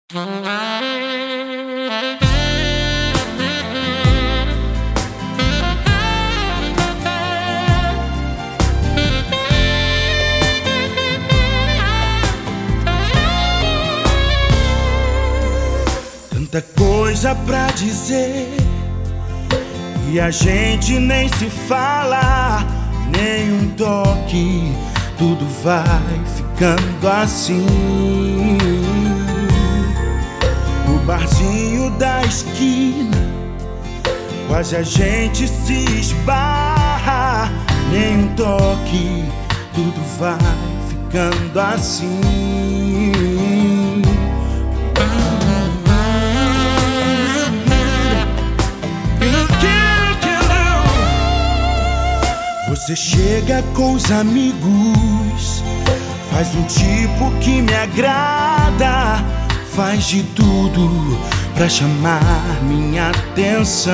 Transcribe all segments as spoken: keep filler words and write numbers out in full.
Tanta coisa pra dizer e a gente nem se fala, nem um toque, tudo vai ficando assim. No barzinho da esquina, quase a gente se esbarra, nem um toque, tudo vai ficando assim. Você chega com os amigos, faz um tipo que me agrada, faz de tudo pra chamar minha atenção.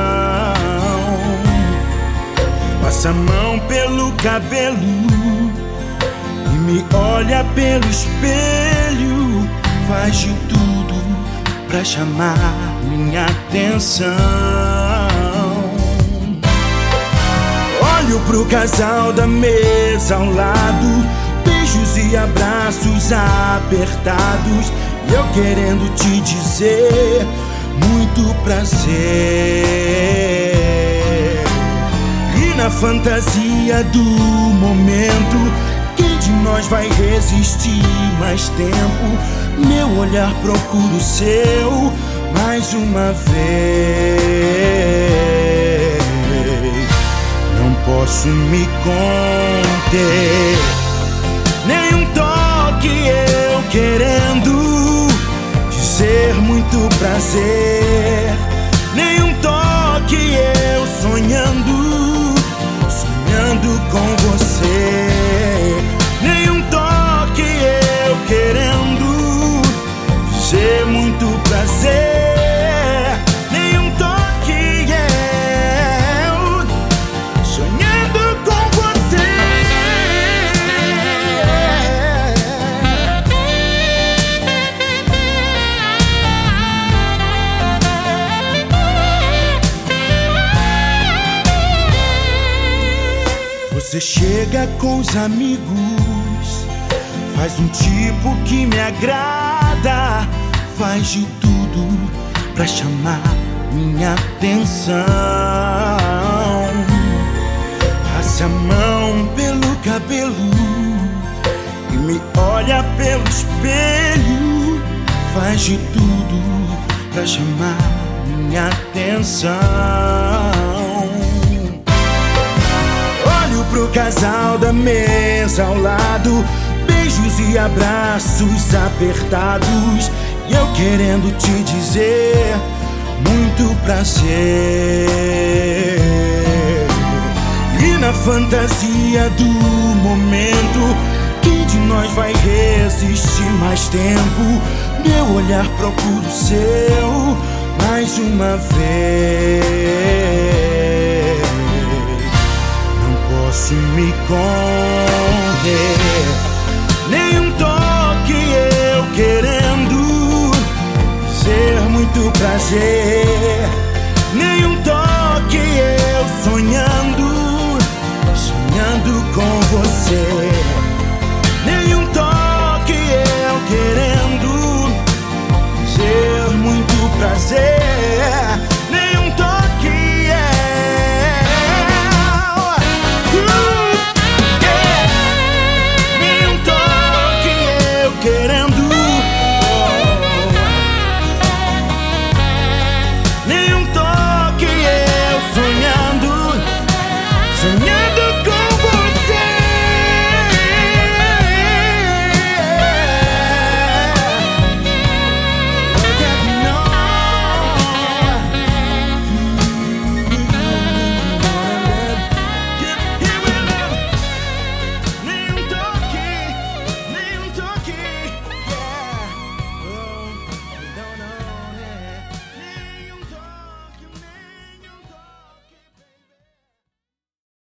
Passa a mão pelo cabelo e me olha pelo espelho, faz de tudo pra chamar minha atenção. Olho pro casal da mesa ao lado, beijos e abraços apertados, e eu querendo te dizer muito prazer. E na fantasia do momento, quem de nós vai resistir mais tempo? Meu olhar procura o seu mais uma vez. Não posso me conter, nem um toque eu querendo dizer muito prazer, nem um toque eu sonhando, sonhando com você, nem um toque eu querendo dizer muito prazer, nem um toque Você chega com os amigos, faz um tipo que me agrada, faz de tudo pra chamar minha atenção. Passa a mão pelo cabelo e me olha pelo espelho, faz de tudo pra chamar minha atenção. Pro casal da mesa ao lado, beijos e abraços apertados, e eu querendo te dizer muito prazer. E na fantasia do momento, quem de nós vai resistir mais tempo? Meu olhar procura o seu mais uma vez. Posso me conter, nem um toque eu querendo dizer muito prazer, nem um toque